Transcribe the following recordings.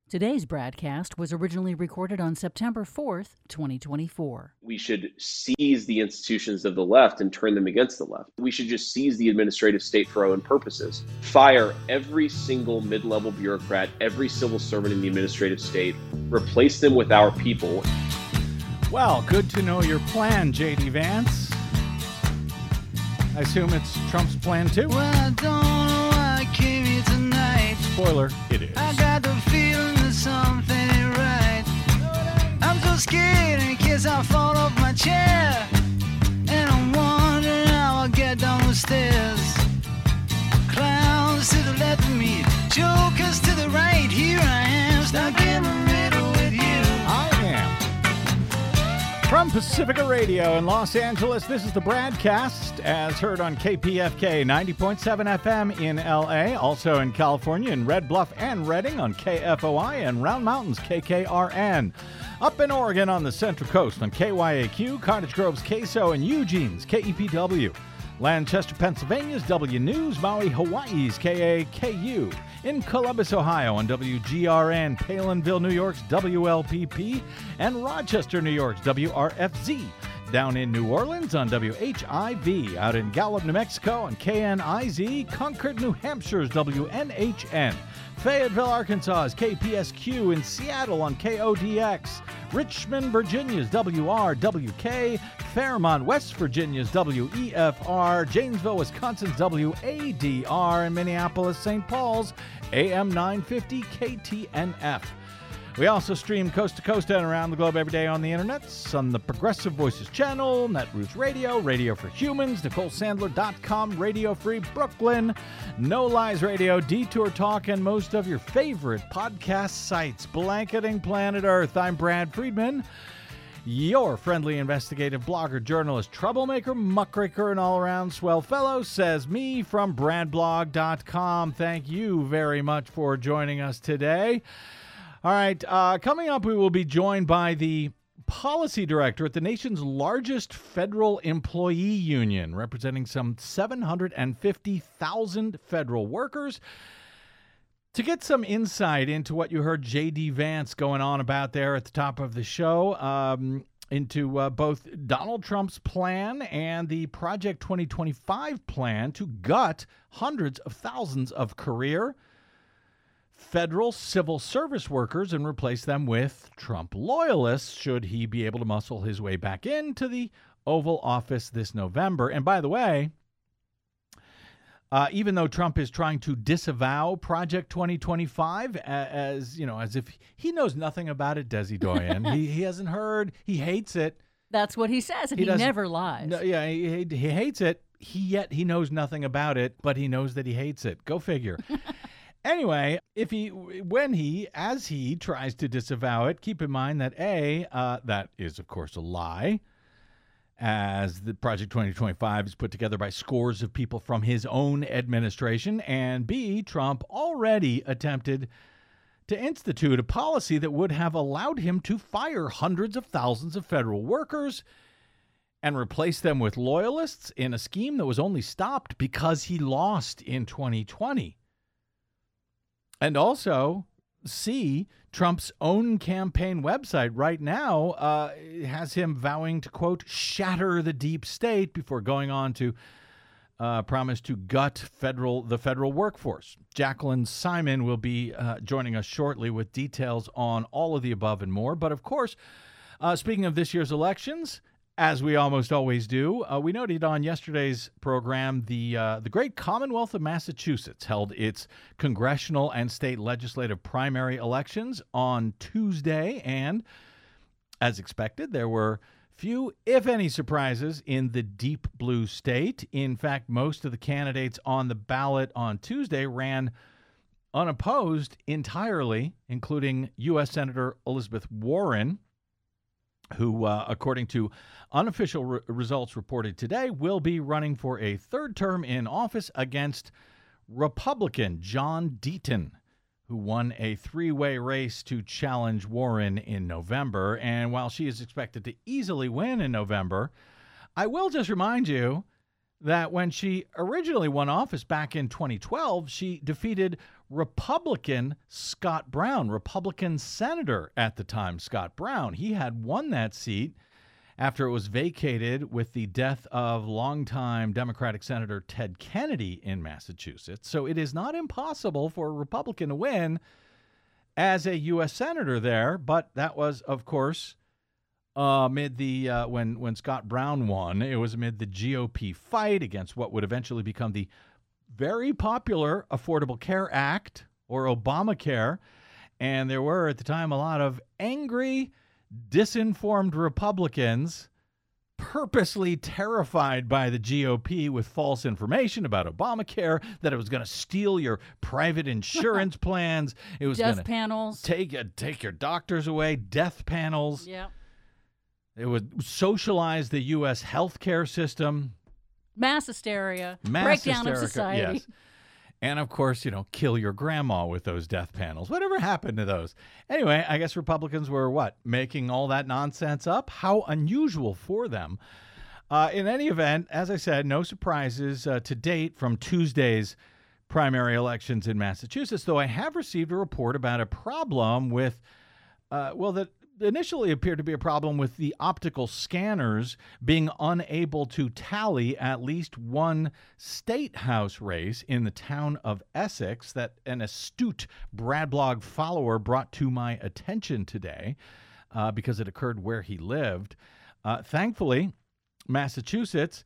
Today's broadcast was originally recorded on September 4th, 2024. We should seize the institutions of the left and turn them against the left. We should just seize the administrative state for our own purposes. Fire every single mid-level bureaucrat, every civil servant in the administrative state, replace them with our people. Well, good to know your plan, J.D. Vance. I assume it's Trump's plan too? Well, I don't know why I came here tonight. Spoiler, it is. I got the feeling that something ain't right. I'm so scared in case I fall off my chair. And I'm wondering how I'll get down the stairs. Clowns to the left of me, jokers to the right. Here I am, stuck in the middle with you. I am. From Pacifica Radio in Los Angeles, this is the broadcast as heard on KPFK 90.7 FM in LA, also in California in Red Bluff and Redding on KFOI and Round Mountains KKRN. Up in Oregon on the Central Coast on KYAQ, Cottage Grove's KSO and Eugene's KEPW. Lancaster, Pennsylvania's W News, Maui, Hawaii's KAKU. In Columbus, Ohio on WGRN, Palinville, New York's WLPP, and Rochester, New York's WRFZ. Down in New Orleans on WHIV, out in Gallup, New Mexico on KNIZ, Concord, New Hampshire's WNHN, Fayetteville, Arkansas's KPSQ, in Seattle on KODX, Richmond, Virginia's WRWK, Fairmont, West Virginia's WEFR, Janesville, Wisconsin's WADR, and Minneapolis, St. Paul's AM 950 KTNF. We also stream coast to coast and around the globe every day on the internet, on the Progressive Voices channel, Netroots Radio, Radio for Humans, NicoleSandler.com, Radio Free Brooklyn, No Lies Radio, Detour Talk, and most of your favorite podcast sites. Blanketing Planet Earth. I'm Brad Friedman, your friendly investigative blogger, journalist, troublemaker, muckraker, and all-around swell fellow, says me from BradBlog.com. Thank you very much for joining us today. All right, coming up, we will be joined by the policy director at the nation's largest federal employee union, representing some 750,000 federal workers, to get some insight into what you heard J.D. Vance going on about there at the top of the show, into both Donald Trump's plan and the Project 2025 plan to gut hundreds of thousands of career federal civil service workers and replace them with Trump loyalists should he be able to muscle his way back into the Oval Office this November. And by the way, even though Trump is trying to disavow Project 2025 as if he knows nothing about it, Desi Doyen, he hasn't heard, he hates it. That's what he says, and he never lies. No, yeah, he hates it. Yet he knows nothing about it, but he knows that he hates it. Go figure. Anyway, as he tries to disavow it, keep in mind that that is, of course, a lie, as the Project 2025 is put together by scores of people from his own administration, and B, Trump already attempted to institute a policy that would have allowed him to fire hundreds of thousands of federal workers and replace them with loyalists in a scheme that was only stopped because he lost in 2020. And also, Trump's own campaign website right now has him vowing to, quote, shatter the deep state before going on to promise to gut the federal workforce. Jacqueline Simon will be joining us shortly with details on all of the above and more. But, of course, speaking of this year's elections, as we almost always do, we noted on yesterday's program the great Commonwealth of Massachusetts held its congressional and state legislative primary elections on Tuesday, and as expected, there were few, if any, surprises in the deep blue state. In fact, most of the candidates on the ballot on Tuesday ran unopposed entirely, including U.S. Senator Elizabeth Warren, who, according to unofficial results reported today, will be running for a third term in office against Republican John Deaton, who won a three-way race to challenge Warren in November. And while she is expected to easily win in November, I will just remind you that when she originally won office back in 2012, she defeated Republican Scott Brown, Republican senator at the time, Scott Brown. He had won that seat after it was vacated with the death of longtime Democratic Senator Ted Kennedy in Massachusetts. So it is not impossible for a Republican to win as a U.S. senator there, but that was, of course, amid the when Scott Brown won. It was amid the GOP fight against what would eventually become the very popular Affordable Care Act, or Obamacare, and there were at the time a lot of angry, disinformed Republicans purposely terrified by the GOP with false information about Obamacare, that it was going to steal your private insurance plans. It was going to panels. take your doctors away, death panels. Yeah. It would socialize the U.S. healthcare system. Mass hysteria. Mass breakdown hysterica, of society. yes. And, of course, kill your grandma with those death panels. Whatever happened to those? Anyway, I guess Republicans were, making all that nonsense up? How unusual for them. In any event, as I said, no surprises to date from Tuesday's primary elections in Massachusetts, though I have received a report about a problem with, that initially appeared to be a problem with the optical scanners being unable to tally at least one state house race in the town of Essex that an astute Bradblog follower brought to my attention today because it occurred where he lived. Thankfully, Massachusetts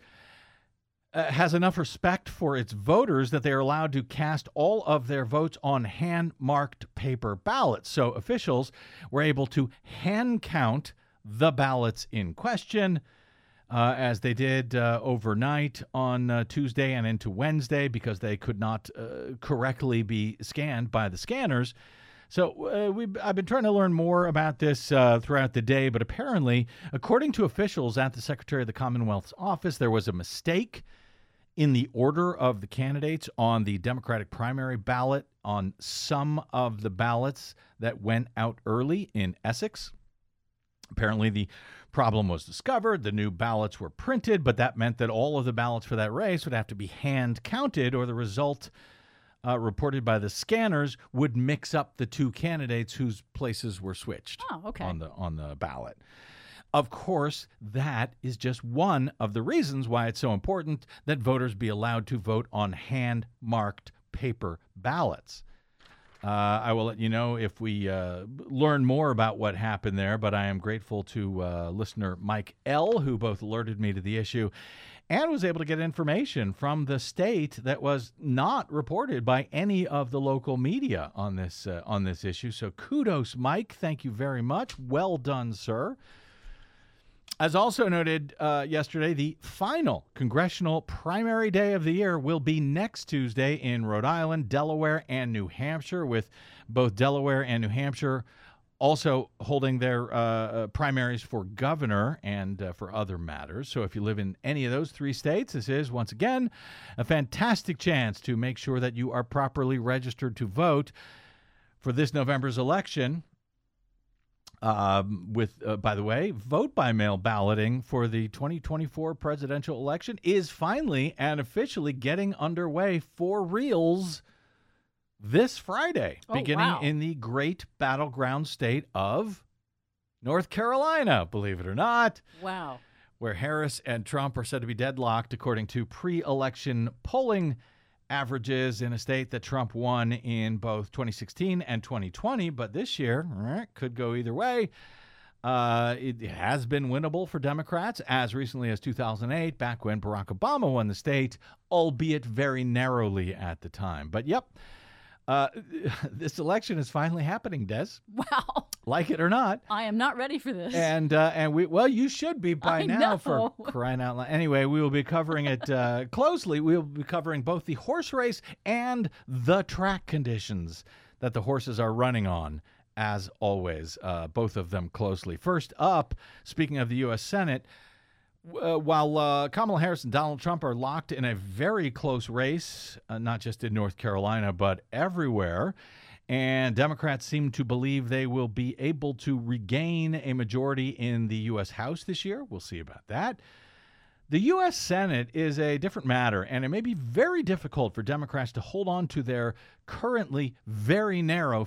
has enough respect for its voters that they are allowed to cast all of their votes on hand-marked paper ballots. So officials were able to hand count the ballots in question, as they did overnight on Tuesday and into Wednesday, because they could not correctly be scanned by the scanners. So I've been trying to learn more about this throughout the day, but apparently, according to officials at the Secretary of the Commonwealth's office, there was a mistake in the order of the candidates on the Democratic primary ballot on some of the ballots that went out early in Essex. Apparently, the problem was discovered. The new ballots were printed, but that meant that all of the ballots for that race would have to be hand counted, or the result reported by the scanners would mix up the two candidates whose places were switched on the ballot. Of course, that is just one of the reasons why it's so important that voters be allowed to vote on hand-marked paper ballots. I will let you know if we learn more about what happened there, but I am grateful to listener Mike L., who both alerted me to the issue and was able to get information from the state that was not reported by any of the local media on this issue. So kudos, Mike. Thank you very much. Well done, sir. As also noted yesterday, the final congressional primary day of the year will be next Tuesday in Rhode Island, Delaware, and New Hampshire, with both Delaware and New Hampshire also holding their primaries for governor and for other matters. So if you live in any of those three states, this is, once again, a fantastic chance to make sure that you are properly registered to vote for this November's election. By the way, vote-by-mail balloting for the 2024 presidential election is finally and officially getting underway for reals this Friday, beginning in the great battleground state of North Carolina, believe it or not. Wow. Where Harris and Trump are said to be deadlocked, according to pre-election polling averages, in a state that Trump won in both 2016 and 2020, but this year could go either way. It has been winnable for Democrats as recently as 2008, back when Barack Obama won the state, albeit very narrowly at the time. But yep, this election is finally happening, Des. Wow. Like it or not. I am not ready for this. And you should be by now, for crying out loud. Anyway, we will be covering it closely. We will be covering both the horse race and the track conditions that the horses are running on, as always, both of them closely. First up, speaking of the U.S. Senate, while Kamala Harris and Donald Trump are locked in a very close race, not just in North Carolina, but everywhere, and Democrats seem to believe they will be able to regain a majority in the U.S. House this year. We'll see about that. The U.S. Senate is a different matter, and it may be very difficult for Democrats to hold on to their currently very narrow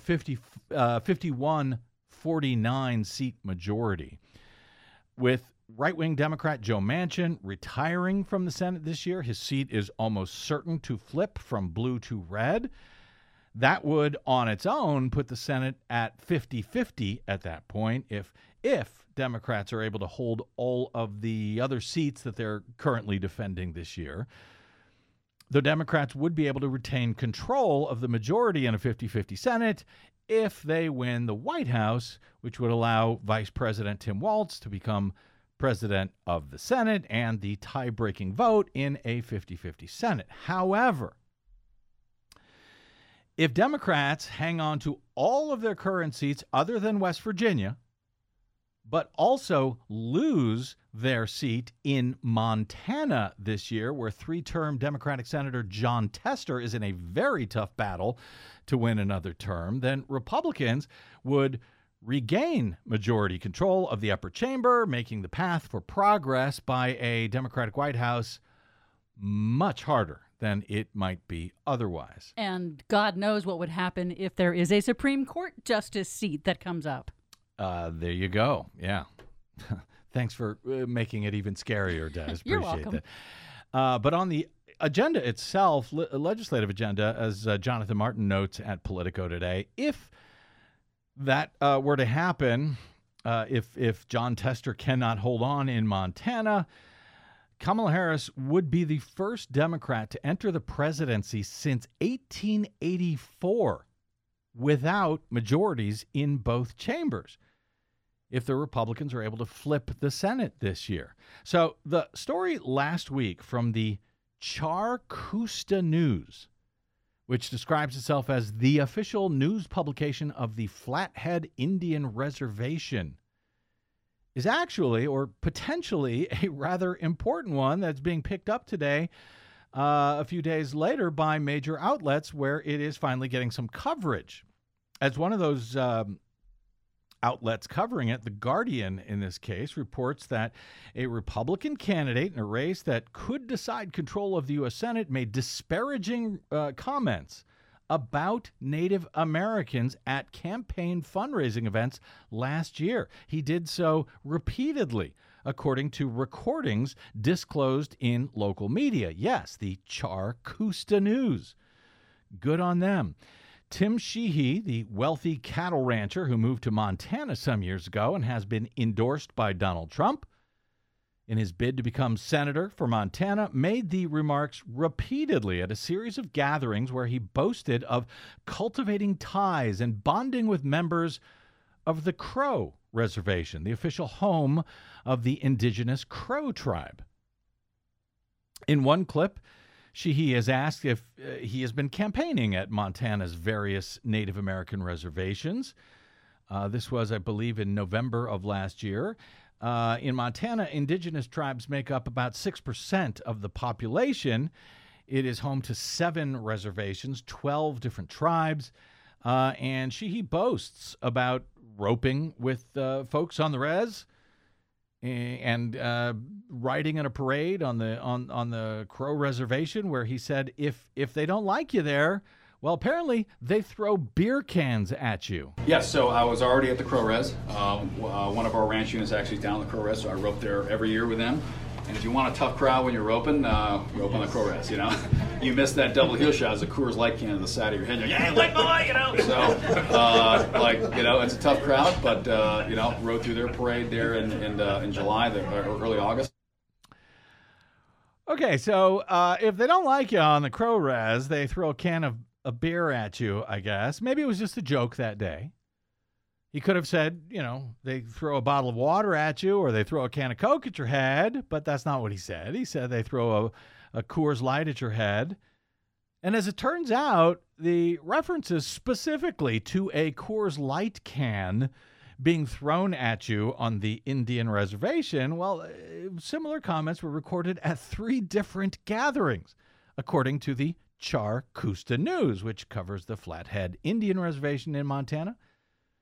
51-49 seat majority. With right-wing Democrat Joe Manchin retiring from the Senate this year, his seat is almost certain to flip from blue to red. That would, on its own, put the Senate at 50-50 at that point if Democrats are able to hold all of the other seats that they're currently defending this year. The Democrats would be able to retain control of the majority in a 50-50 Senate if they win the White House, which would allow Vice President Tim Walz to become president of the Senate and the tie-breaking vote in a 50-50 Senate. However, if Democrats hang on to all of their current seats other than West Virginia, but also lose their seat in Montana this year, where three-term Democratic Senator Jon Tester is in a very tough battle to win another term, then Republicans would regain majority control of the upper chamber, making the path for progress by a Democratic White House much harder than it might be otherwise. And God knows what would happen if there is a Supreme Court justice seat that comes up. There you go. Yeah. Thanks for making it even scarier, Des. You're Appreciate welcome. that. But on the agenda itself, legislative agenda, as Jonathan Martin notes at Politico today, if that were to happen, if Jon Tester cannot hold on in Montana, Kamala Harris would be the first Democrat to enter the presidency since 1884 without majorities in both chambers, if the Republicans are able to flip the Senate this year. So the story last week from the Char-Kusta News, which describes itself as the official news publication of the Flathead Indian Reservation, is actually, or potentially, a rather important one that's being picked up today, a few days later, by major outlets where it is finally getting some coverage. As one of those outlets covering it, The Guardian in this case, reports that a Republican candidate in a race that could decide control of the U.S. Senate made disparaging comments about Native Americans at campaign fundraising events last year. He did so repeatedly, according to recordings disclosed in local media. Yes, the Char-Kusta News. Good on them. Tim Sheehy, the wealthy cattle rancher who moved to Montana some years ago and has been endorsed by Donald Trump in his bid to become senator for Montana, made the remarks repeatedly at a series of gatherings where he boasted of cultivating ties and bonding with members of the Crow Reservation, the official home of the indigenous Crow tribe. In one clip, Sheehy is asked if he has been campaigning at Montana's various Native American reservations. This was, I believe, in November of last year. In Montana, indigenous tribes make up about 6% of the population. It is home to 7 reservations, 12 different tribes, and Sheehy boasts about roping with folks on the res and riding in a parade on the Crow Reservation, where he said if they don't like you there, well, apparently they throw beer cans at you. Yes, so I was already at the Crow Res. One of our ranch units actually is down at the Crow Res, so I rope there every year with them. And if you want a tough crowd when you're roping, rope on the Crow Res, you know. You miss that double heel shot as a Coors Light can to the side of your head. You're like, yeah, white boy, you know. So, it's a tough crowd, but, rode through their parade there in July or early August. Okay, so if they don't like you on the Crow Res, they throw a can of a beer at you, I guess. Maybe it was just a joke that day. He could have said, they throw a bottle of water at you or they throw a can of Coke at your head, but that's not what he said. He said they throw a Coors Light at your head. And as it turns out, the references specifically to a Coors Light can being thrown at you on the Indian reservation, well, similar comments were recorded at 3 different gatherings, according to the Char-Kusta News, which covers the Flathead Indian Reservation in Montana.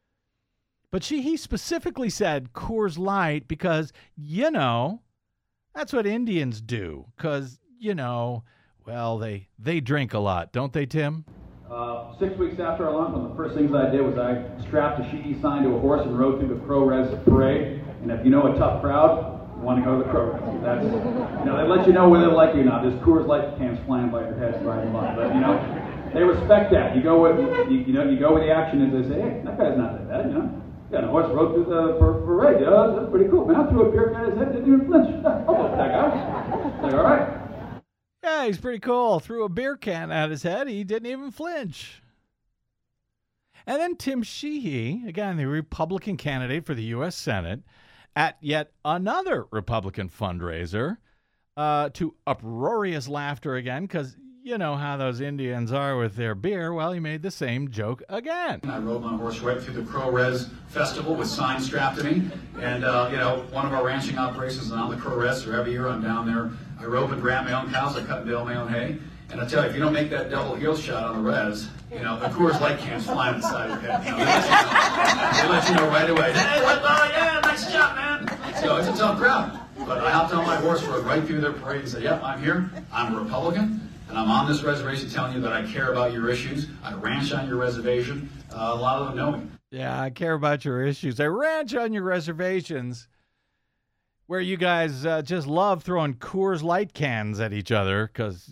But he specifically said Coors Light because, That's what Indians do, because, well, they drink a lot, don't they, Tim? 6 weeks after I launched, one of the first things I did was I strapped a Sheehy sign to a horse and rode through the Crow Res parade. And if you know a tough crowd, you want to go to the Crow Res. That's, they let you know whether they like you or not. There's Coors Light cans flying by your head riding by, but they respect that. You go with you go with the action, and they say, hey, that guy's not that bad, Yeah, the horse rode through the parade. That's pretty cool. Man, I threw a beer can at his head, didn't even flinch. I'll go with that guy. Like, all right. Yeah, he's pretty cool. Threw a beer can at his head. He didn't even flinch. And then Tim Sheehy, again, the Republican candidate for the U.S. Senate, at yet another Republican fundraiser, to uproarious laughter again, because you know how those Indians are with their beer. Well, he made the same joke again. I rode my horse right through the Crow Res Festival with signs strapped to me. And, one of our ranching operations is on the Crow Res, so every year I'm down there. I rope and brand my own cows, I cut and bale my own hay. And I tell you, if you don't make that double heel shot on the res, the Coors Light can's flying inside your head. They let you know right away. Hey, yeah, nice job, man. So it's a tough crowd. But I hopped on my horse, rode right through their parade and said, yep, I'm here. I'm a Republican, and I'm on this reservation telling you that I care about your issues. I ranch on your reservation. A lot of them know me. Yeah, I care about your issues. I ranch on your reservations, where you guys just love throwing Coors Light cans at each other because,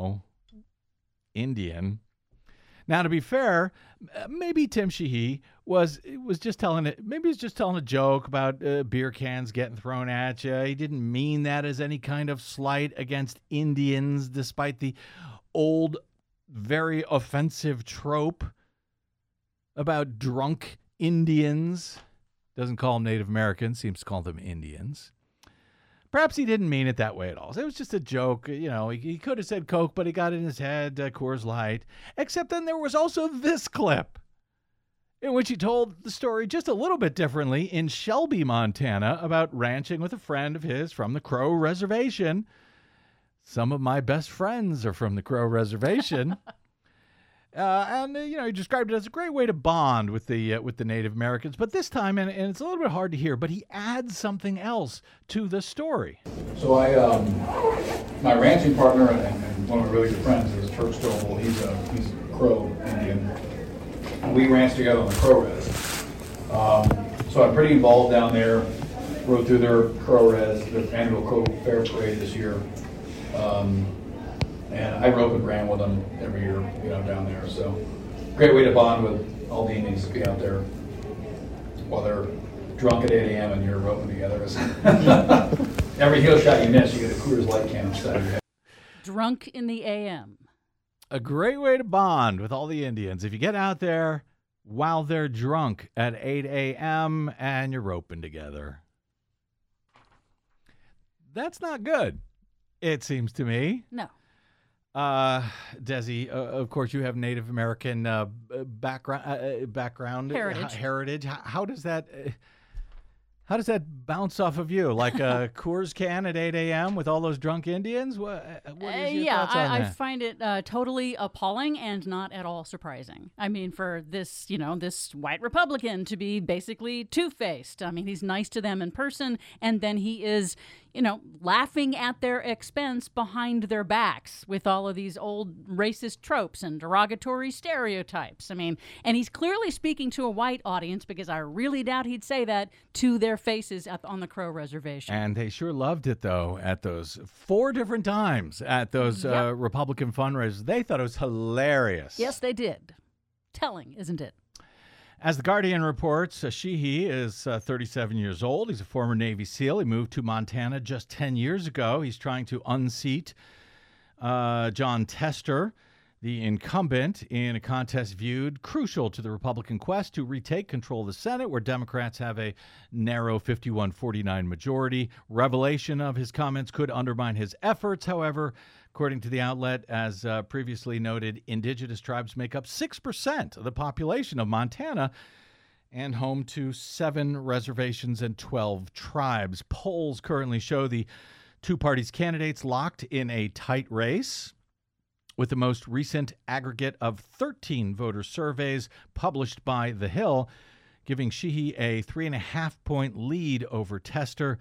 Indian. Now, to be fair, maybe Tim Sheehy was just telling it. Maybe he's just telling a joke about beer cans getting thrown at you. He didn't mean that as any kind of slight against Indians, despite the old, very offensive trope about drunk Indians. Doesn't call them Native Americans, seems to call them Indians. Perhaps he didn't mean it that way at all. It was just a joke. He could have said Coke, but he got in his head Coors Light. Except then there was also this clip in which he told the story just a little bit differently in Shelby, Montana, about ranching with a friend of his from the Crow Reservation. Some of my best friends are from the Crow Reservation. He described it as a great way to bond with the Native Americans. But this time, and it's a little bit hard to hear, but he adds something else to the story. So my ranching partner and one of my really good friends is Turk Stovall. He's a Crow Indian. We ranch together on the Crow Res. So I'm pretty involved down there. Rode through their Crow Res, their annual Crow Fair Parade this year. And I rope and brand with them every year, down there. So great way to bond with all the Indians to be out there while they're drunk at 8 a.m. and you're roping together. Every heel shot you miss, you get a Coors Light can inside your head. Drunk in the AM. A great way to bond with all the Indians. If you get out there while they're drunk at 8 a.m. and you're roping together. That's not good, it seems to me. No. Desi, of course, you have Native American background heritage. How does that bounce off of you? Like a Coors can at 8 a.m. with all those drunk Indians? What is your thoughts on that? I find it totally appalling and not at all surprising. I mean, for this, this white Republican to be basically two-faced. I mean, he's nice to them in person, and then he is, laughing at their expense behind their backs with all of these old racist tropes and derogatory stereotypes. I mean, and he's clearly speaking to a white audience because I really doubt he'd say that to their faces on the Crow Reservation. And they sure loved it, though, at those 4 different times at those Republican fundraisers. They thought it was hilarious. Yes, they did. Telling, isn't it? As The Guardian reports, Sheehy is 37 years old. He's a former Navy SEAL. He moved to Montana just 10 years ago. He's trying to unseat Jon Tester, the incumbent, in a contest viewed crucial to the Republican quest to retake control of the Senate, where Democrats have a narrow 51-49 majority. Revelation of his comments could undermine his efforts, however. According to the outlet, as previously noted, indigenous tribes make up 6% of the population of Montana and home to 7 reservations and 12 tribes. Polls currently show the two parties' candidates locked in a tight race, with the most recent aggregate of 13 voter surveys published by The Hill, giving Sheehy a 3.5-point lead over Tester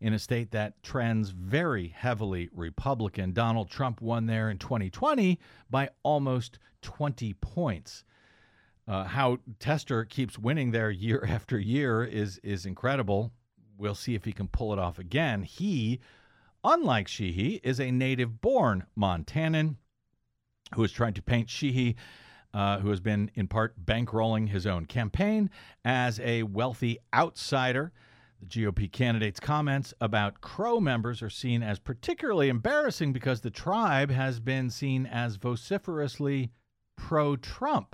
in a state that trends very heavily Republican. Donald Trump won there in 2020 by almost 20 points. How Tester keeps winning there year after year is incredible. We'll see if he can pull it off again. He, unlike Sheehy, is a native-born Montanan who is trying to paint Sheehy, who has been in part bankrolling his own campaign, as a wealthy outsider. The GOP candidate's comments about Crow members are seen as particularly embarrassing because the tribe has been seen as vociferously pro-Trump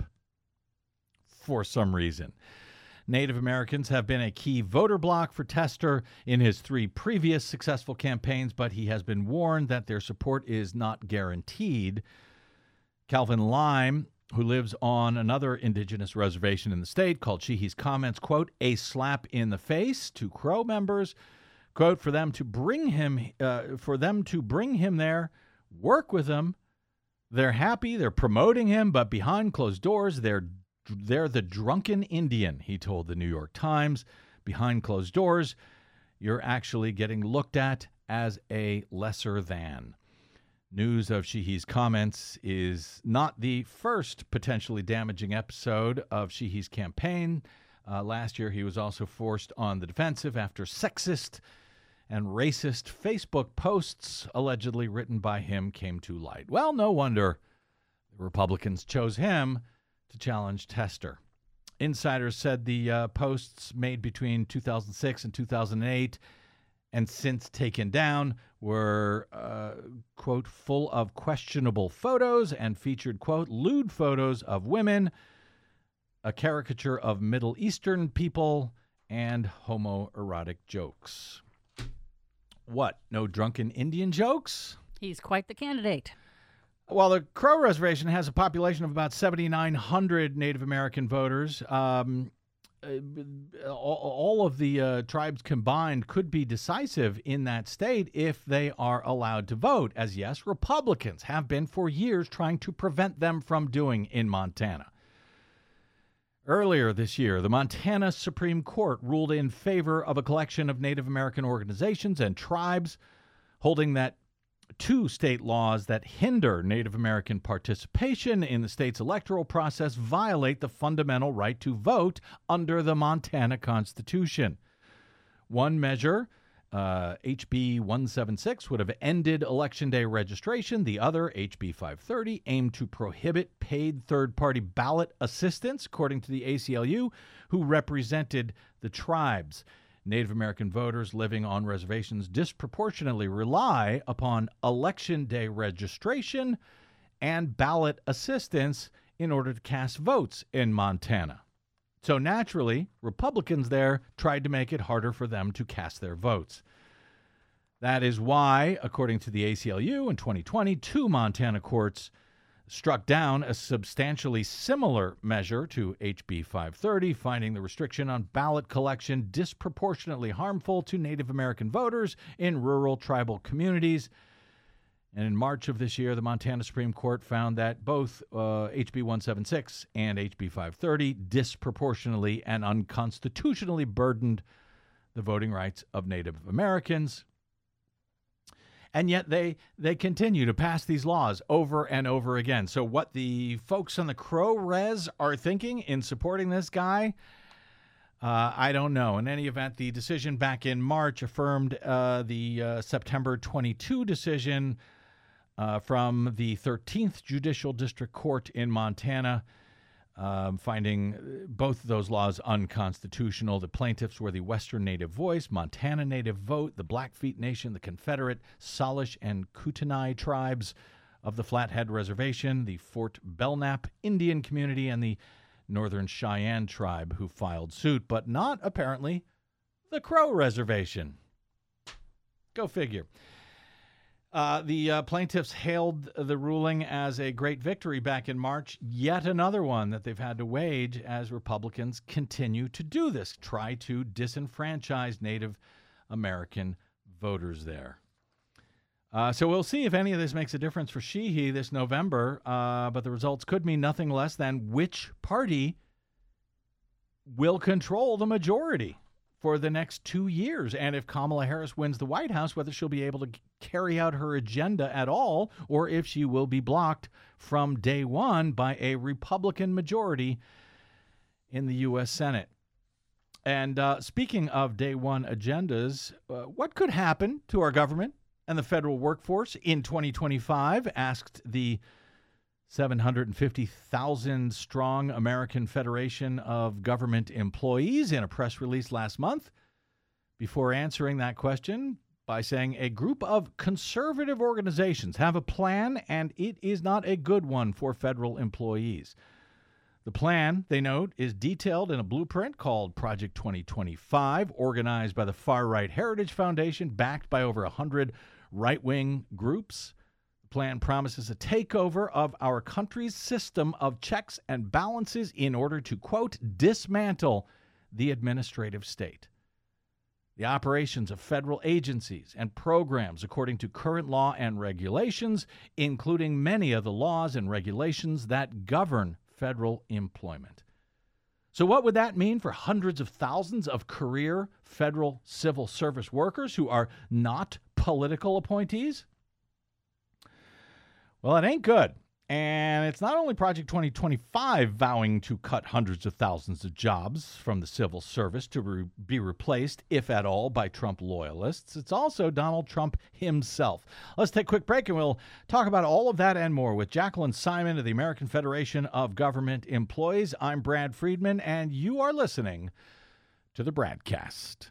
for some reason. Native Americans have been a key voter bloc for Tester in his 3 previous successful campaigns, but he has been warned that their support is not guaranteed. Calvin Lime, who lives on another indigenous reservation in the state, called Sheehy's comments, quote, a slap in the face to Crow members, quote, for them to bring him there, work with him. They're happy, they're promoting him, but behind closed doors, they're the drunken Indian, he told the New York Times. Behind closed doors, you're actually getting looked at as a lesser than. News of Sheehy's comments is not the first potentially damaging episode of Sheehy's campaign. Last year, he was also forced on the defensive after sexist and racist Facebook posts allegedly written by him came to light. Well, no wonder the Republicans chose him to challenge Tester. Insiders said the posts made between 2006 and 2008 and since taken down were, quote, full of questionable photos and featured, quote, lewd photos of women, a caricature of Middle Eastern people, and homoerotic jokes. What, no drunken Indian jokes? He's quite the candidate. While the Crow Reservation has a population of about 7,900 Native American voters, all of the tribes combined could be decisive in that state if they are allowed to vote, as yes, Republicans have been for years trying to prevent them from doing in Montana. Earlier this year, the Montana Supreme Court ruled in favor of a collection of Native American organizations and tribes, holding that 2 state laws that hinder Native American participation in the state's electoral process violate the fundamental right to vote under the Montana Constitution. One measure, HB 176, would have ended Election Day registration. The other, HB 530, aimed to prohibit paid third-party ballot assistance, according to the ACLU, who represented the tribes. Native American voters living on reservations disproportionately rely upon Election Day registration and ballot assistance in order to cast votes in Montana. So naturally, Republicans there tried to make it harder for them to cast their votes. That is why, according to the ACLU, in 2020, 2 Montana courts struck down a substantially similar measure to HB 530, finding the restriction on ballot collection disproportionately harmful to Native American voters in rural tribal communities. And in March of this year, the Montana Supreme Court found that both HB 176 and HB 530 disproportionately and unconstitutionally burdened the voting rights of Native Americans. And yet they continue to pass these laws over and over again. So what the folks on the Crow Res are thinking in supporting this guy, I don't know. In any event, the decision back in March affirmed the September 22 decision from the 13th Judicial District Court in Montana, finding both of those laws unconstitutional. The plaintiffs were the Western Native Voice, Montana Native Vote, the Blackfeet Nation, the Confederate, Salish, and Kootenai tribes of the Flathead Reservation, the Fort Belknap Indian community, and the Northern Cheyenne tribe who filed suit, but not, apparently, the Crow Reservation. Go figure. The plaintiffs hailed the ruling as a great victory back in March, yet another one that they've had to wage as Republicans continue to do this, try to disenfranchise Native American voters there. So we'll see if any of this makes a difference for Sheehy this November, but the results could mean nothing less than which party will control the majority for the next 2 years. And if Kamala Harris wins the White House, whether she'll be able to carry out her agenda at all, or if she will be blocked from day one by a Republican majority in the U.S. Senate. And speaking of day one agendas, what could happen to our government and the federal workforce in 2025, asked the 750,000 strong American Federation of Government Employees in a press release last month. Before answering that question by saying a group of conservative organizations have a plan, and it is not a good one for federal employees. The plan, they note, is detailed in a blueprint called Project 2025, organized by the Far-Right Heritage Foundation, backed by over 100 right-wing groups. The plan promises a takeover of our country's system of checks and balances in order to, quote, dismantle the administrative state. The operations of federal agencies and programs according to current law and regulations, including many of the laws and regulations that govern federal employment. So what would that mean for hundreds of thousands of career federal civil service workers who are not political appointees? Well, it ain't good. And it's not only Project 2025 vowing to cut hundreds of thousands of jobs from the civil service to be replaced, if at all, by Trump loyalists. It's also Donald Trump himself. Let's take a quick break, and we'll talk about all of that and more with Jacqueline Simon of the American Federation of Government Employees. I'm Brad Friedman, and you are listening to the Bradcast.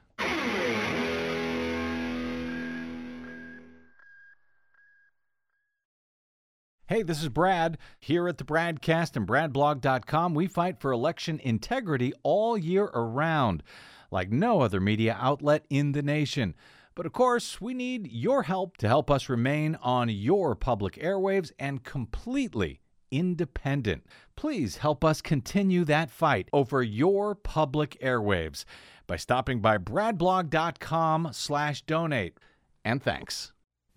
Hey, this is Brad. Here at the Bradcast and BradBlog.com, we fight for election integrity all year around, like no other media outlet in the nation. But of course, we need your help to help us remain on your public airwaves and completely independent. Please help us continue that fight over your public airwaves by stopping by BradBlog.com/donate. And thanks.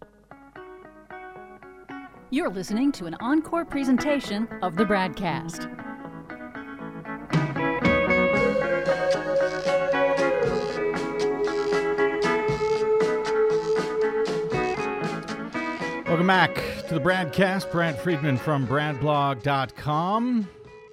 You're listening to an encore presentation of the Bradcast. Welcome back to the Bradcast. Brad Friedman from BradBlog.com.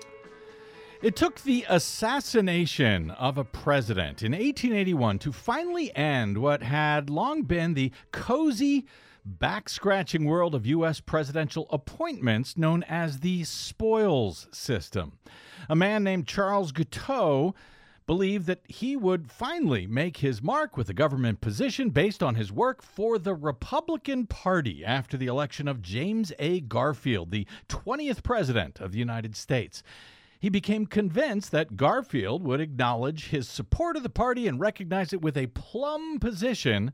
It took the assassination of a president in 1881 to finally end what had long been the cozy, back-scratching world of U.S. presidential appointments known as the spoils system. A man named Charles Guiteau believed that he would finally make his mark with a government position based on his work for the Republican Party after the election of James A. Garfield, the 20th president of the United States. He became convinced that Garfield would acknowledge his support of the party and recognize it with a plum position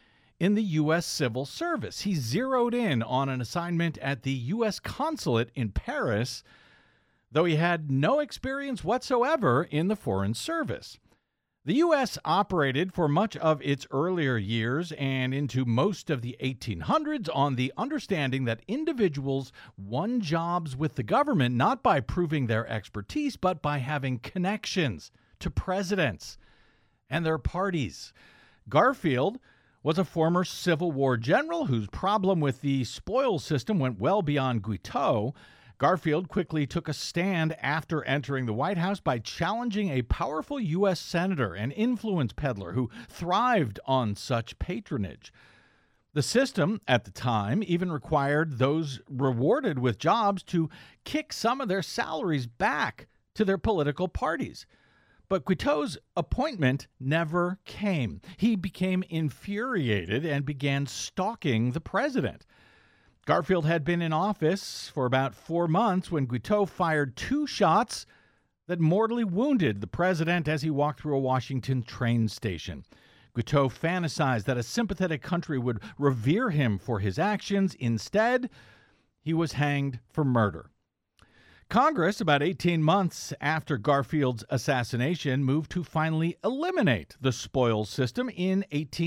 in the U.S. Civil Service. He zeroed in on an assignment at the U.S. Consulate in Paris, though he had no experience whatsoever in the Foreign Service. The U.S. operated for much of its earlier years and into most of the 1800s on the understanding that individuals won jobs with the government not by proving their expertise, but by having connections to presidents and their parties. Garfield was a former Civil War general whose problem with the spoils system went well beyond Guiteau. Garfield quickly took a stand after entering the White House by challenging a powerful U.S. senator and influence peddler who thrived on such patronage. The system at the time even required those rewarded with jobs to kick some of their salaries back to their political parties. But Guiteau's appointment never came. He became infuriated and began stalking the president. Garfield had been in office for about 4 months when Guiteau fired 2 shots that mortally wounded the president as he walked through a Washington train station. Guiteau fantasized that a sympathetic country would revere him for his actions. Instead, he was hanged for murder. Congress, about 18 months after Garfield's assassination, moved to finally eliminate the spoils system in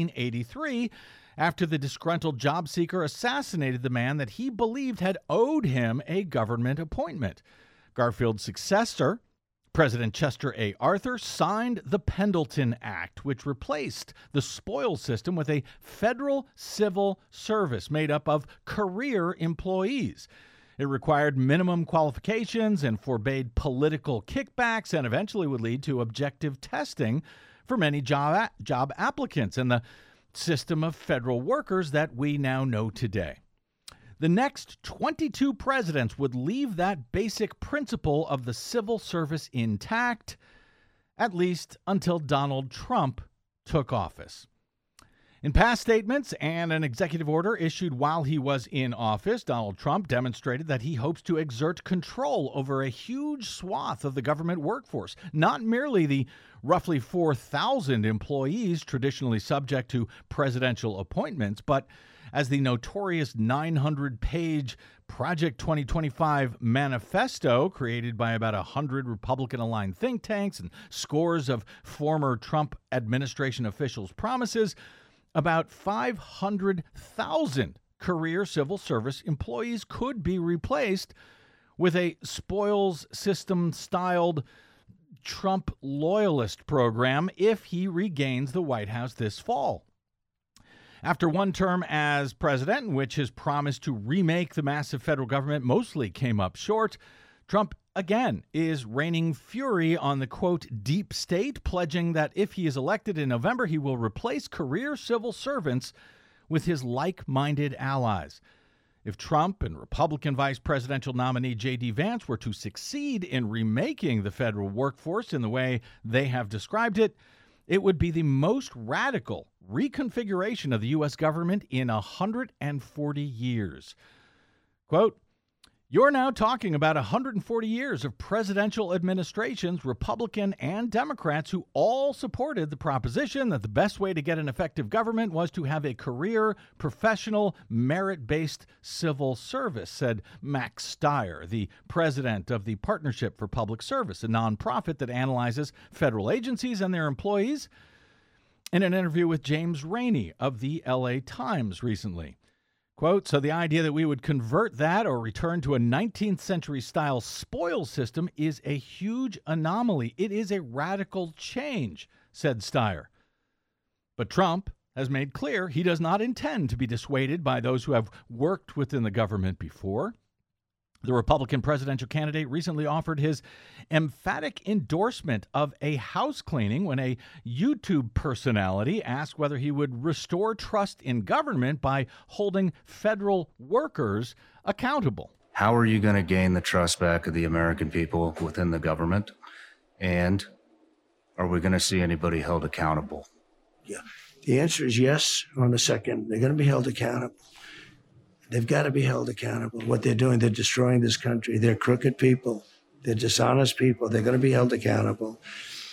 1883 after the disgruntled job seeker assassinated the man that he believed had owed him a government appointment. Garfield's successor, President Chester A. Arthur signed the Pendleton Act, which replaced the spoils system with a federal civil service made up of career employees. It required minimum qualifications and forbade political kickbacks, and eventually would lead to objective testing for many job applicants and the system of federal workers that we now know today. The next 22 presidents would leave that basic principle of the civil service intact, at least until Donald Trump took office. In past statements and an executive order issued while he was in office, Donald Trump demonstrated that he hopes to exert control over a huge swath of the government workforce, not merely the roughly 4,000 employees traditionally subject to presidential appointments, but as the notorious 900-page Project 2025 manifesto created by about 100 Republican-aligned think tanks and scores of former Trump administration officials promises, about 500,000 career civil service employees could be replaced with a spoils system-styled Trump loyalist program if he regains the White House this fall. After one term as president, in which his promise to remake the massive federal government mostly came up short, Trump again is raining fury on the, quote, deep state, pledging that if he is elected in November, he will replace career civil servants with his like-minded allies. If Trump and Republican vice presidential nominee J.D. Vance were to succeed in remaking the federal workforce in the way they have described it, it would be the most radical reconfiguration of the U.S. government in 140 years. Quote, "You're now talking about 140 years of presidential administrations, Republican and Democrats, who all supported the proposition that the best way to get an effective government was to have a career, professional, merit-based civil service," said Max Stier, the president of the Partnership for Public Service, a nonprofit that analyzes federal agencies and their employees, in an interview with James Rainey of the LA Times recently. Quote, "So the idea that we would convert that or return to a 19th century style spoils system is a huge anomaly. It is a radical change," said Stier. But Trump has made clear he does not intend to be dissuaded by those who have worked within the government before. The Republican presidential candidate recently offered his emphatic endorsement of a house cleaning when a YouTube personality asked whether he would restore trust in government by holding federal workers accountable. How are you going to gain the trust back of the American people within the government? And are we going to see anybody held accountable? Yeah. The answer is yes on the second. They're going to be held accountable. They've got to be held accountable. What they're doing, they're destroying this country. They're crooked people. They're dishonest people. They're going to be held accountable.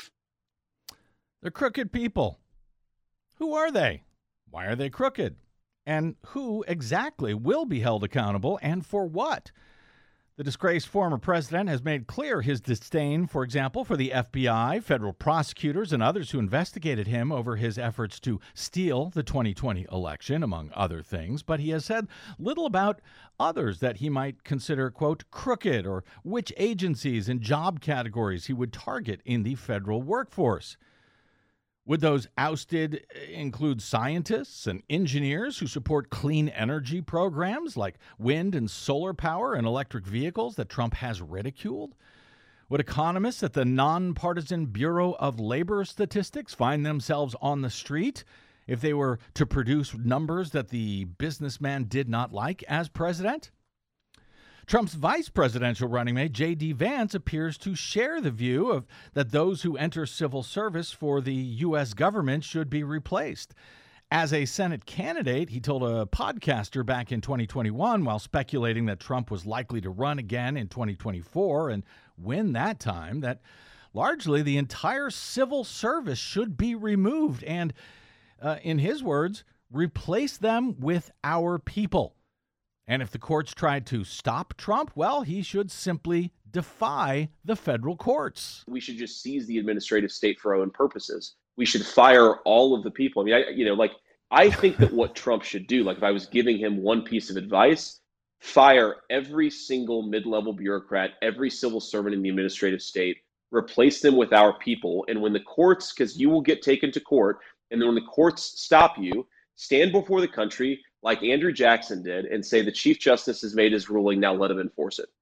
They're crooked people. Who are they? Why are they crooked? And who exactly will be held accountable, and for what? The disgraced former president has made clear his disdain, for example, for the FBI, federal prosecutors, and others who investigated him over his efforts to steal the 2020 election, among other things. But he has said little about others that he might consider, quote, crooked, or which agencies and job categories he would target in the federal workforce. Would those ousted include scientists and engineers who support clean energy programs like wind and solar power and electric vehicles that Trump has ridiculed? Would economists at the Nonpartisan Bureau of Labor Statistics find themselves on the street if they were to produce numbers that the businessman did not like as president? Trump's vice presidential running mate, J.D. Vance, appears to share the view of that those who enter civil service for the U.S. government should be replaced. As a Senate candidate, he told a podcaster back in 2021, while speculating that Trump was likely to run again in 2024 and win that time, that largely the entire civil service should be removed and, in his words, replace them with our people. And if the courts tried to stop Trump, well, he should simply defy the federal courts. We should just seize the administrative state for our own purposes. We should fire all of the people. I mean, I think that what Trump should do, like if I was giving him one piece of advice, fire every single mid-level bureaucrat, every civil servant in the administrative state, replace them with our people. And when the courts, because you will get taken to court, and then when the courts stop you, stand before the country like Andrew Jackson did and say the Chief Justice has made his ruling, now let him enforce it.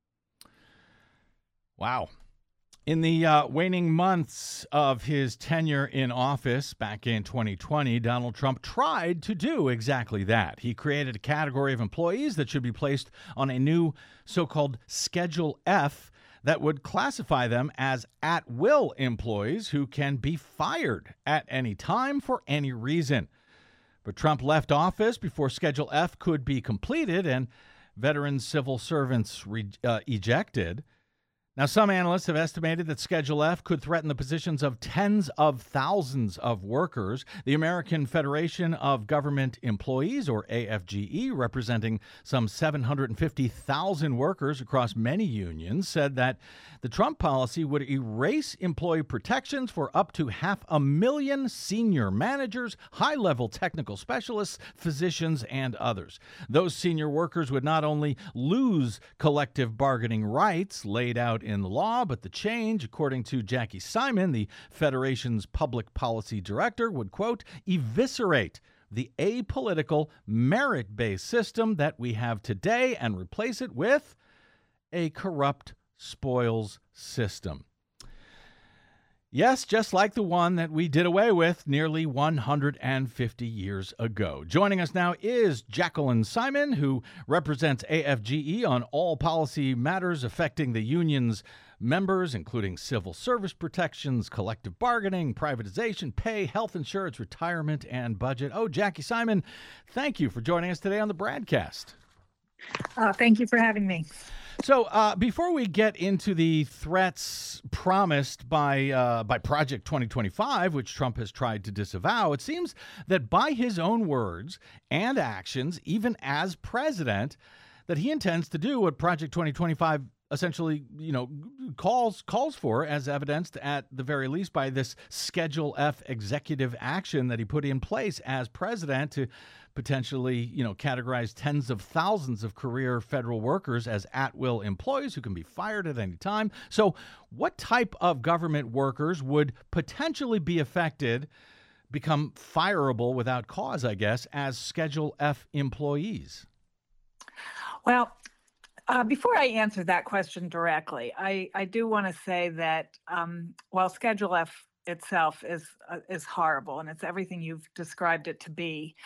Wow. In the waning months of his tenure in office back in 2020, Donald Trump tried to do exactly that. He created a category of employees that should be placed on a new so-called Schedule F that would classify them as at-will employees who can be fired at any time for any reason. But Trump left office before Schedule F could be completed and veteran civil servants ejected. Now, some analysts have estimated that Schedule F could threaten the positions of tens of thousands of workers. The American Federation of Government Employees, or AFGE, representing some 750,000 workers across many unions, said that the Trump policy would erase employee protections for up to 500,000 senior managers, high-level technical specialists, physicians, and others. Those senior workers would not only lose collective bargaining rights laid out in the law, but the change, according to Jackie Simon, the Federation's public policy director, would, quote, eviscerate the apolitical, merit-based system that we have today and replace it with a corrupt spoils system. Yes, just like the one that we did away with nearly 150 years ago. Joining us now is Jacqueline Simon, who represents AFGE on all policy matters affecting the union's members, including civil service protections, collective bargaining, privatization, pay, health insurance, retirement, and budget. Oh, Jackie Simon, thank you for joining us today on the Bradcast. Thank you for having me. So before we get into the threats promised by Project 2025, which Trump has tried to disavow, it seems that by his own words and actions, even as president, that he intends to do what Project 2025 essentially, calls for, as evidenced at the very least by this Schedule F executive action that he put in place as president to potentially, categorize tens of thousands of career federal workers as at-will employees who can be fired at any time. So what type of government workers would potentially be affected, become fireable without cause, I guess, as Schedule F employees? Well, before I answer that question directly, I do want to say that while Schedule F itself is horrible and it's everything you've described it to be,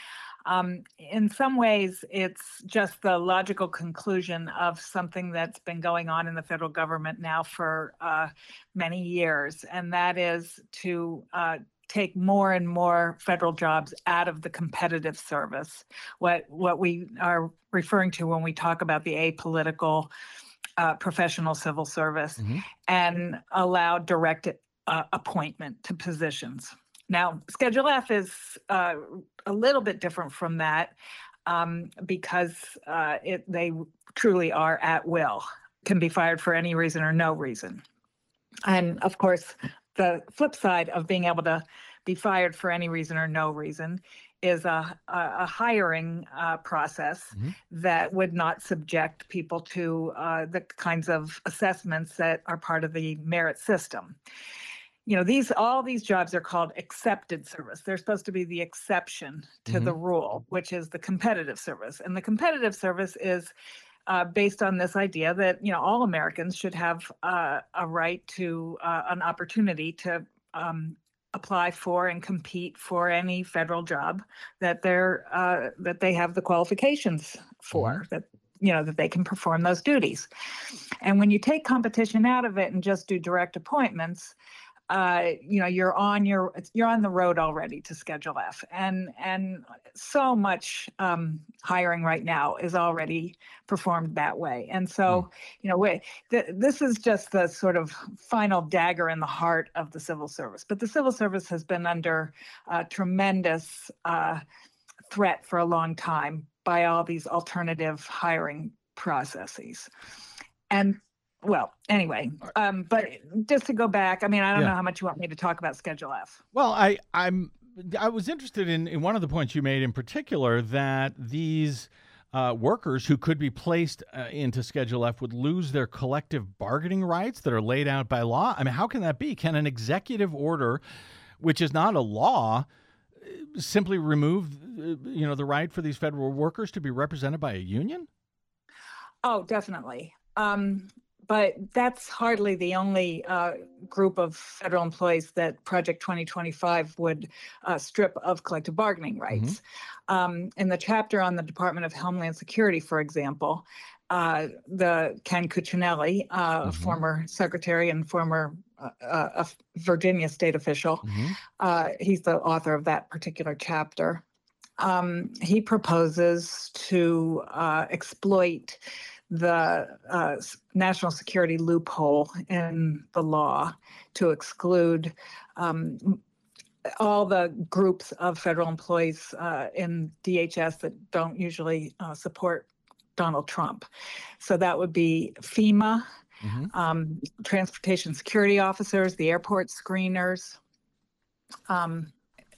in some ways it's just the logical conclusion of something that's been going on in the federal government now for many years, and that is to take more and more federal jobs out of the competitive service, what we are referring to when we talk about the apolitical professional civil service, and allow direct appointment to positions. Now, Schedule F is a little bit different from that because they truly are at will, can be fired for any reason or no reason. And of course, the flip side of being able to be fired for any reason or no reason is a hiring process that would not subject people to the kinds of assessments that are part of the merit system. All these jobs are called accepted service. They're supposed to be the exception to the rule, which is the competitive service. And the competitive service is based on this idea that, all Americans should have a right to an opportunity to apply for and compete for any federal job that they have the qualifications for, that they can perform those duties. And when you take competition out of it and just do direct appointments, you're on the road already to Schedule F, and so much hiring right now is already performed that way. And so, this is just the sort of final dagger in the heart of the civil service. But the civil service has been under tremendous threat for a long time by all these alternative hiring processes. And well, anyway, but just to go back, I don't know how much you want me to talk about Schedule F. Well, I was interested in one of the points you made in particular, that these workers who could be placed into Schedule F would lose their collective bargaining rights that are laid out by law? I mean, how can that be? Can an executive order, which is not a law, simply remove, the right for these federal workers to be represented by a union? Oh, definitely. But that's hardly the only group of federal employees that Project 2025 would strip of collective bargaining rights. In the chapter on the Department of Homeland Security, for example, the Ken Cuccinelli, former secretary and former Virginia state official, he's the author of that particular chapter. He proposes to exploit the national security loophole in the law to exclude all the groups of federal employees in DHS that don't usually support Donald Trump. So that would be FEMA, transportation security officers, the airport screeners, and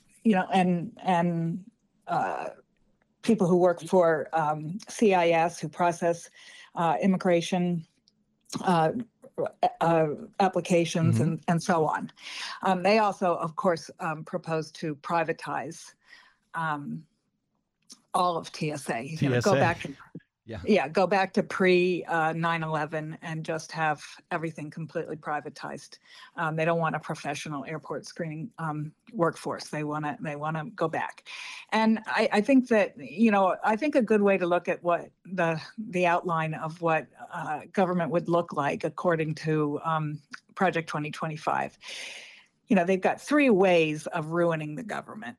people who work for CIS, who process immigration applications and so on. They also, of course, propose to privatize all of TSA. Go back to, go back to pre 9/11 and just have everything completely privatized. They don't want a professional airport screening workforce. They want to go back. And I think that, I think a good way to look at what the outline of what government would look like according to Project 2025. They've got three ways of ruining the government.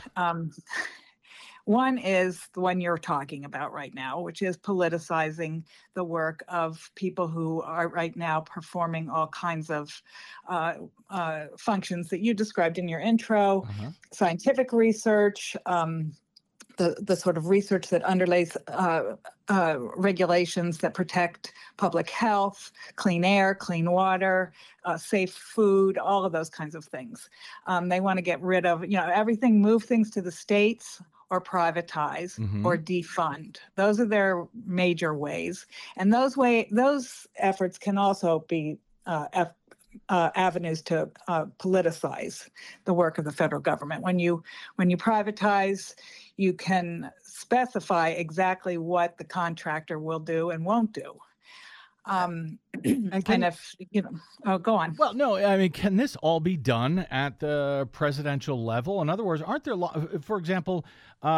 One is the one you're talking about right now, which is politicizing the work of people who are right now performing all kinds of functions that you described in your intro, scientific research, the sort of research that underlays regulations that protect public health, clean air, clean water, safe food, all of those kinds of things. They want to get rid of, everything, move things to the states, or privatize or defund. Those are their major ways. And those efforts can also be avenues to politicize the work of the federal government. When you privatize, you can specify exactly what the contractor will do and won't do. And if, go on. Well, no, I mean, can this all be done at the presidential level? In other words, aren't there, for example,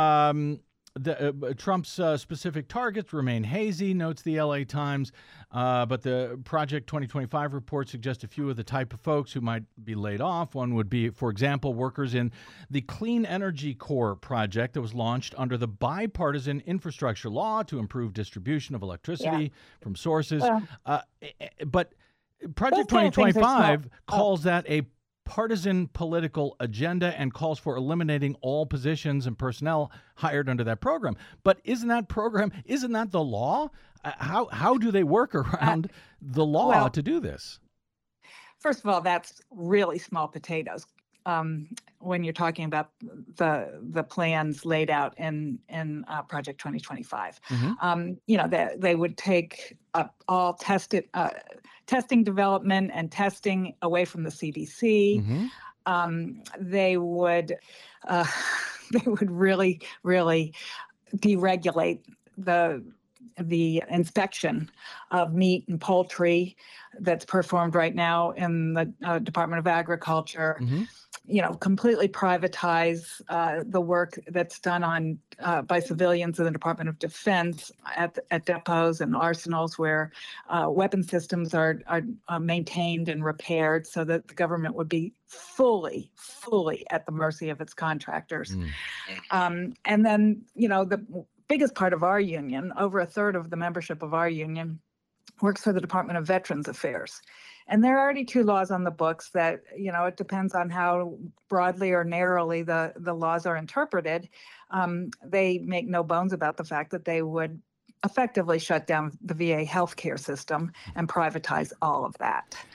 Trump's specific targets remain hazy, notes the LA Times, but the Project 2025 report suggests a few of the type of folks who might be laid off. One would be, for example, workers in the Clean Energy Corps project that was launched under the bipartisan infrastructure law to improve distribution of electricity from sources. But Project 2025 calls that a partisan political agenda and calls for eliminating all positions and personnel hired under that program. But isn't that the law? How do they work around the law to do this? First of all, that's really small potatoes. When you're talking about the plans laid out in Project 2025, they would take all testing development and testing away from the CDC. They would really, really deregulate the inspection of meat and poultry that's performed right now in the Department of Agriculture. Completely privatize the work that's done by civilians in the Department of Defense at depots and arsenals where weapon systems are maintained and repaired, so that the government would be fully at the mercy of its contractors. And then, the biggest part of our union, over a third of the membership of our union, works for the Department of Veterans Affairs. And there are already two laws on the books that, it depends on how broadly or narrowly the laws are interpreted. They make no bones about the fact that they would effectively shut down the VA healthcare system and privatize all of that.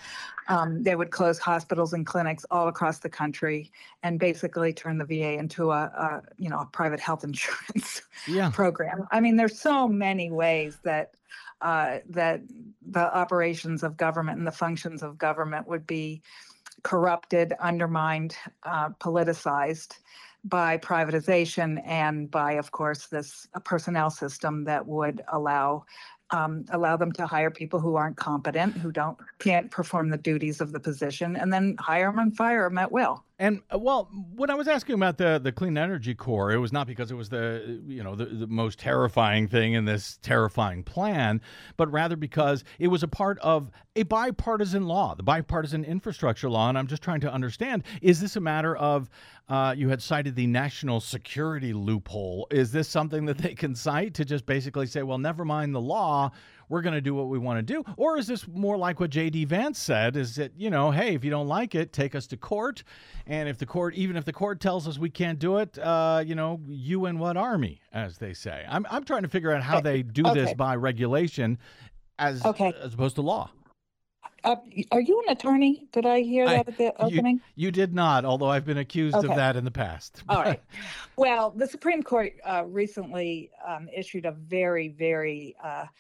They would close hospitals and clinics all across the country and basically turn the VA into a private health insurance Yeah. program. I mean, there's so many ways that that the operations of government and the functions of government would be corrupted, undermined, politicized by privatization and by, of course, this personnel system that would allow them to hire people who aren't competent, who can't perform the duties of the position, and then hire them and fire them at will. And well, when I was asking about the Clean Energy Corps, it was not because it was the most terrifying thing in this terrifying plan, but rather because it was a part of a bipartisan law, the bipartisan infrastructure law. And I'm just trying to understand: is this a matter of you had cited the national security loophole? Is this something that they can cite to just basically say, well, never mind the law, we're going to do what we want to do? Or is this more like what J.D. Vance said, is that, hey, if you don't like it, take us to court. And even if the court tells us we can't do it, you and what army, as they say. I'm trying to figure out how they do this by regulation as opposed to law. Are you an attorney? Did I hear that at the opening? You did not, although I've been accused of that in the past. All right. Well, the Supreme Court recently issued a very, very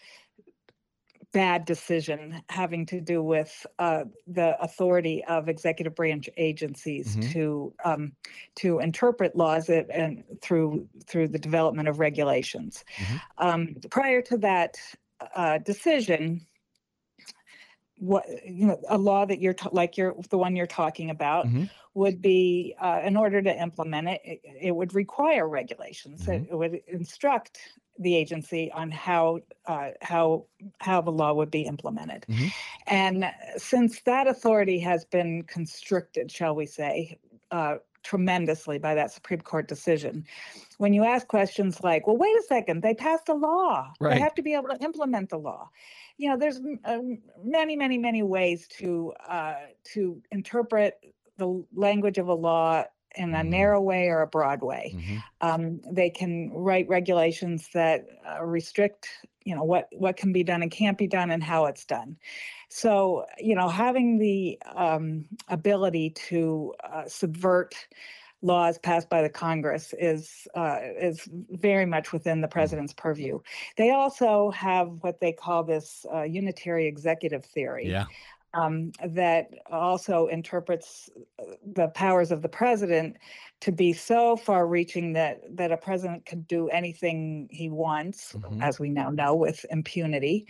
bad decision having to do with the authority of executive branch agencies to interpret laws and through the development of regulations. Prior to that decision, a law that the one you're talking about would be, in order to implement it, it would require regulations. It would instruct the agency on how the law would be implemented. And since that authority has been constricted, shall we say, tremendously by that Supreme Court decision, when you ask questions like, well, wait a second, they passed a law. Right. They have to be able to implement the law. There's many, many, many ways to interpret the language of a law in a narrow way or a broad way. They can write regulations that restrict, what can be done and can't be done and how it's done. So, having the ability to subvert laws passed by the Congress is very much within the president's purview. They also have what they call this unitary executive theory. That also interprets the powers of the president to be so far-reaching that a president can do anything he wants, as we now know, with impunity.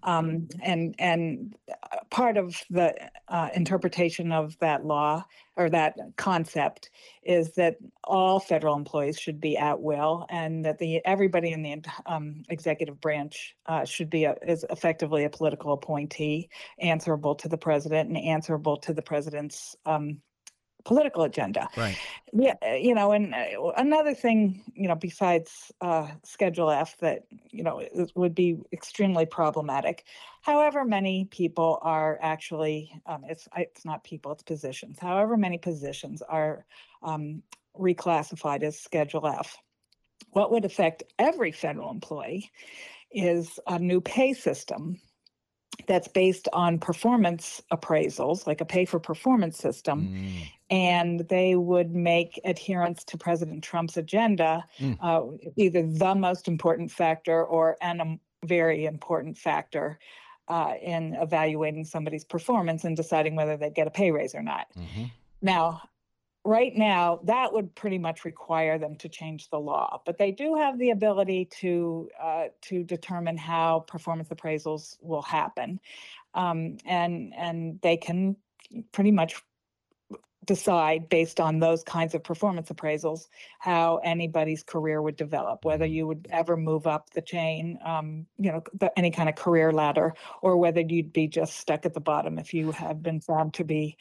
And part of the interpretation of that law or that concept is that all federal employees should be at will, and that everybody in the executive branch should be is effectively a political appointee, answerable to the president and answerable to the president's political agenda. Right. Yeah. And another thing, besides Schedule F that, would be extremely problematic. However many people are actually, it's not people, it's positions. However many positions are reclassified as Schedule F. What would affect every federal employee is a new pay system that's based on performance appraisals, like a pay-for-performance system, and they would make adherence to President Trump's agenda either the most important factor or a very important factor in evaluating somebody's performance and deciding whether they get a pay raise or not. Now, right now, that would pretty much require them to change the law, but they do have the ability to determine how performance appraisals will happen, and they can pretty much decide based on those kinds of performance appraisals how anybody's career would develop, whether you would ever move up the chain, any kind of career ladder, or whether you'd be just stuck at the bottom if you have been found to be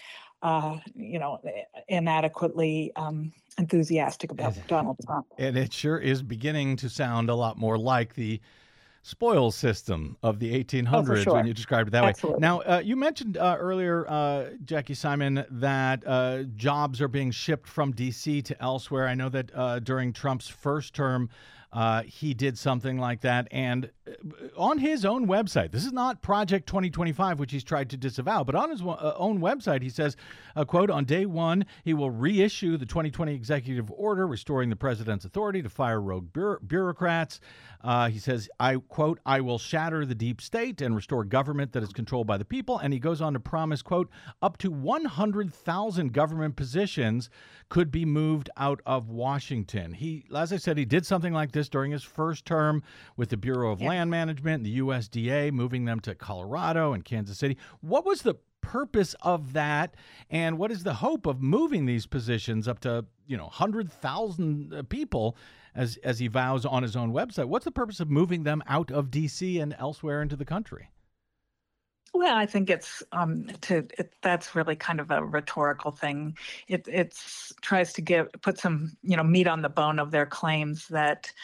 inadequately enthusiastic about Donald Trump. And it sure is beginning to sound a lot more like the spoils system of the 1800s when you described it that way. Now, you mentioned earlier, Jackie Simon, that jobs are being shipped from D.C. to elsewhere. I know that during Trump's first term, he did something like that. And on his own website, this is not Project 2025, which he's tried to disavow, but on his own website, he says, quote, on day one, he will reissue the 2020 executive order restoring the president's authority to fire rogue bureaucrats. He says, I quote, I will shatter the deep state and restore government that is controlled by the people. And he goes on to promise, quote, up to 100,000 government positions could be moved out of Washington. He, as I said, he did something like this during his first term with the Bureau of Land Management, the USDA, moving them to Colorado and Kansas City. What was the purpose of that, and what is the hope of moving these positions up to 100,000 people, as he vows on his own website? What's the purpose of moving them out of D.C. and elsewhere into the country? Well, I think it's that's really kind of a rhetorical thing. It tries to put some meat on the bone of their claims that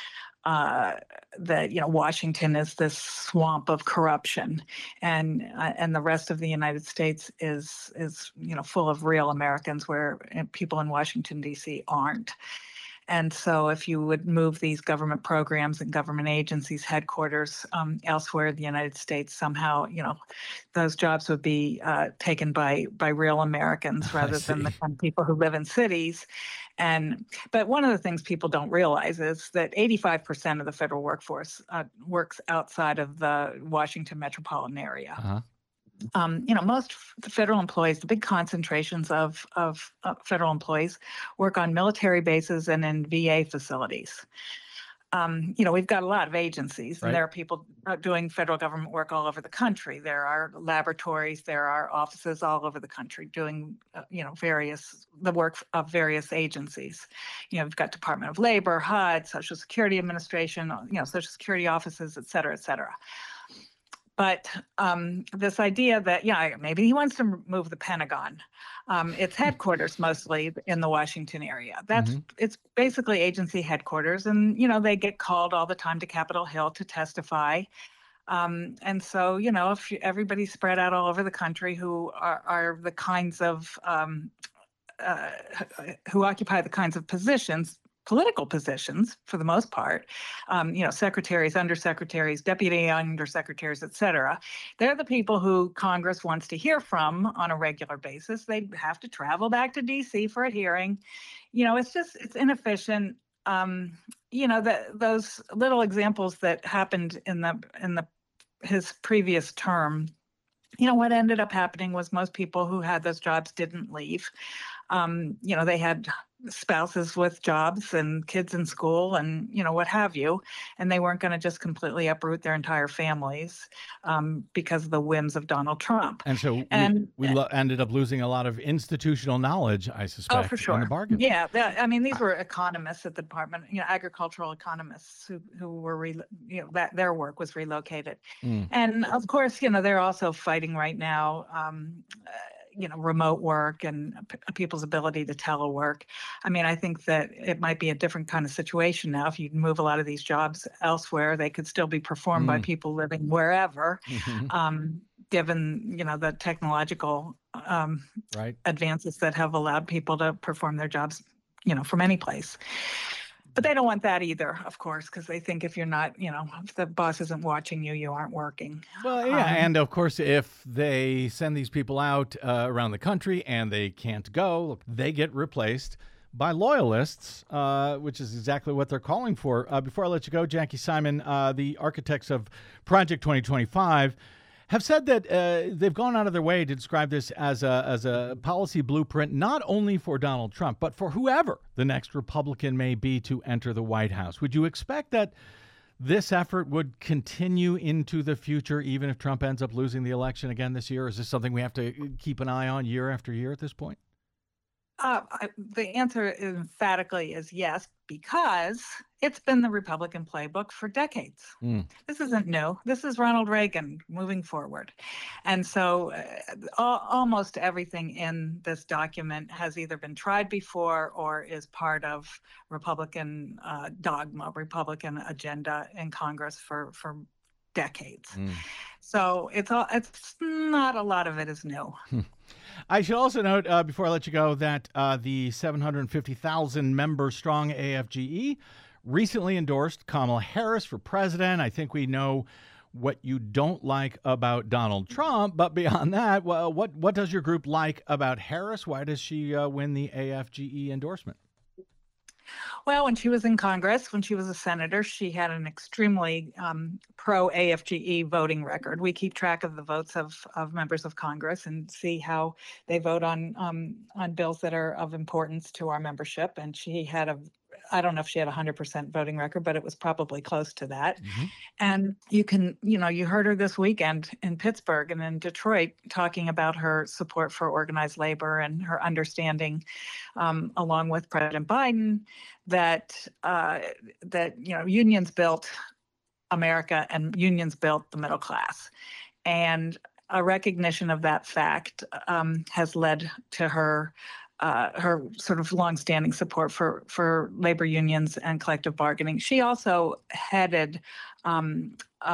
Washington is this swamp of corruption, and the rest of the United States is full of real Americans, where people in Washington D.C. aren't. And so if you would move these government programs and government agencies headquarters elsewhere in the United States, somehow, those jobs would be taken by real Americans rather than the kind of people who live in cities. But one of the things people don't realize is that 85% of the federal workforce works outside of the Washington metropolitan area. Uh-huh. Most federal employees, the big concentrations of federal employees, work on military bases and in VA facilities. We've got a lot of agencies, and there are people doing federal government work all over the country. There are laboratories, there are offices all over the country doing, the work of various agencies. We've got Department of Labor, HUD, Social Security Administration, Social Security offices, et cetera, et cetera. But this idea that, maybe he wants to move the Pentagon. Its headquarters mostly in the Washington area. It's basically agency headquarters. And, they get called all the time to Capitol Hill to testify. And so, if everybody's spread out all over the country who are the kinds of, who occupy the kinds of positions, political positions for the most part, secretaries, undersecretaries, deputy undersecretaries, et cetera. They're the people who Congress wants to hear from on a regular basis. They have to travel back to D.C. for a hearing. It's inefficient. Those little examples that happened in his previous term, what ended up happening was most people who had those jobs didn't leave. They had spouses with jobs and kids in school and, what have you. And they weren't going to just completely uproot their entire families because of the whims of Donald Trump. And so we ended up losing a lot of institutional knowledge, I suspect, for sure. in the bargain. Yeah. These were economists at the department, agricultural economists who were, that their work was relocated. And of course, they're also fighting right now, remote work and people's ability to telework. I think that it might be a different kind of situation now. If you move a lot of these jobs elsewhere, they could still be performed by people living wherever, given, the technological advances that have allowed people to perform their jobs, from any place. But they don't want that either, of course, because they think if you're not, if the boss isn't watching you, you aren't working. Well, yeah, and of course, if they send these people out around the country and they can't go, they get replaced by loyalists, which is exactly what they're calling for. Before I let you go, Jackie Simon, the architects of Project 2025, have said that they've gone out of their way to describe this as a policy blueprint, not only for Donald Trump, but for whoever the next Republican may be to enter the White House. Would you expect that this effort would continue into the future, even if Trump ends up losing the election again this year? Is this something we have to keep an eye on year after year at this point? The answer emphatically is yes, because it's been the Republican playbook for decades. This isn't new. This is Ronald Reagan moving forward. And so almost everything in this document has either been tried before or is part of Republican dogma, Republican agenda in Congress for decades. So it's not a lot of it is new. I should also note, before I let you go, that the 750,000 member strong AFGE recently endorsed Kamala Harris for president. I think we know what you don't like about Donald Trump, but beyond that, well, what does your group like about Harris? Why does she win the AFGE endorsement? Well, when she was in Congress, when she was a senator, she had an extremely pro-AFGE voting record. We keep track of the votes of members of Congress and see how they vote on bills that are of importance to our membership. And she had I don't know if she had a 100% voting record, but it was probably close to that. Mm-hmm. And you heard her this weekend in Pittsburgh and in Detroit talking about her support for organized labor and her understanding, along with President Biden, that unions built America and unions built the middle class. And a recognition of that fact has led to her sort of longstanding support for labor unions and collective bargaining. She also headed an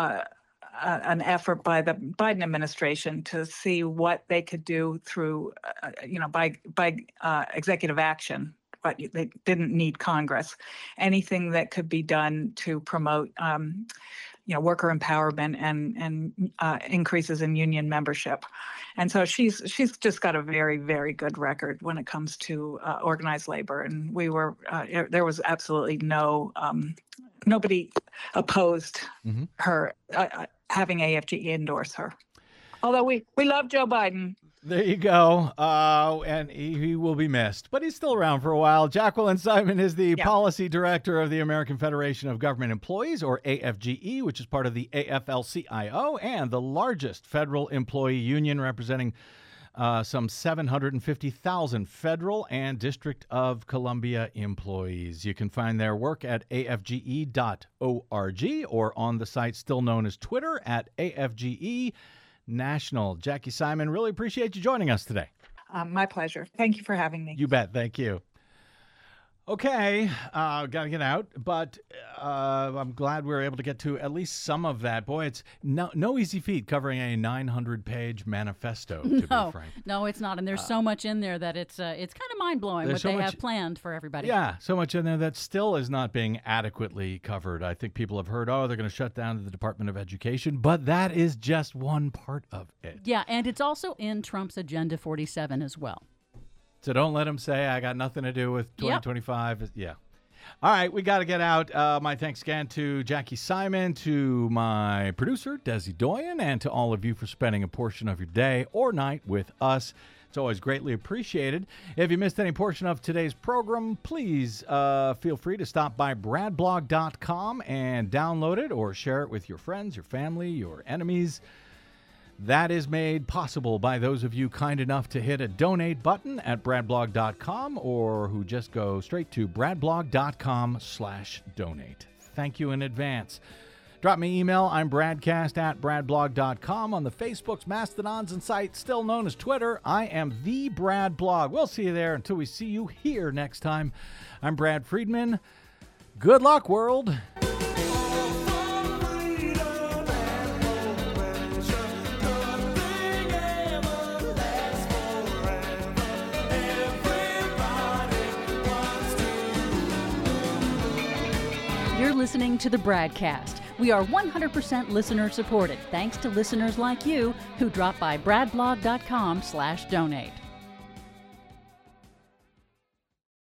effort by the Biden administration to see what they could do through, by executive action. But they didn't need Congress. Anything that could be done to promote, worker empowerment and increases in union membership. And so she's just got a very, very good record when it comes to organized labor. And there was absolutely nobody opposed her having AFGE endorse her. Although we love Joe Biden. There you go. And he will be missed, but he's still around for a while. Jacqueline Simon is the policy director of the American Federation of Government Employees, or AFGE, which is part of the AFL-CIO and the largest federal employee union, representing some 750,000 federal and District of Columbia employees. You can find their work at afge.org or on the site still known as Twitter at AFGE National. Jackie Simon, really appreciate you joining us today. My pleasure. Thank you for having me. You bet. Thank you. Okay, got to get out, but I'm glad we were able to get to at least some of that. Boy, it's no easy feat covering a 900-page manifesto, to be frank. No, it's not, and there's so much in there that it's kind of mind-blowing what they have planned for everybody. Yeah, so much in there that still is not being adequately covered. I think people have heard, they're going to shut down the Department of Education, but that is just one part of it. Yeah, and it's also in Trump's Agenda 47 as well. So don't let him say I got nothing to do with 2025. Yep. Yeah. All right, we got to get out. My thanks again to Jackie Simon, to my producer, Desi Doyen, and to all of you for spending a portion of your day or night with us. It's always greatly appreciated. If you missed any portion of today's program, please feel free to stop by bradblog.com and download it or share it with your friends, your family, your enemies. That is made possible by those of you kind enough to hit a donate button at bradblog.com or who just go straight to bradblog.com/donate. Thank you in advance. Drop me email. I'm bradcast@bradblog.com. On the Facebooks, Mastodons, and sites still known as Twitter, I am the Brad Blog. We'll see you there until we see you here next time. I'm Brad Friedman. Good luck, world. You're listening to the Bradcast. We are 100% listener supported, thanks to listeners like you who drop by bradblog.com/donate.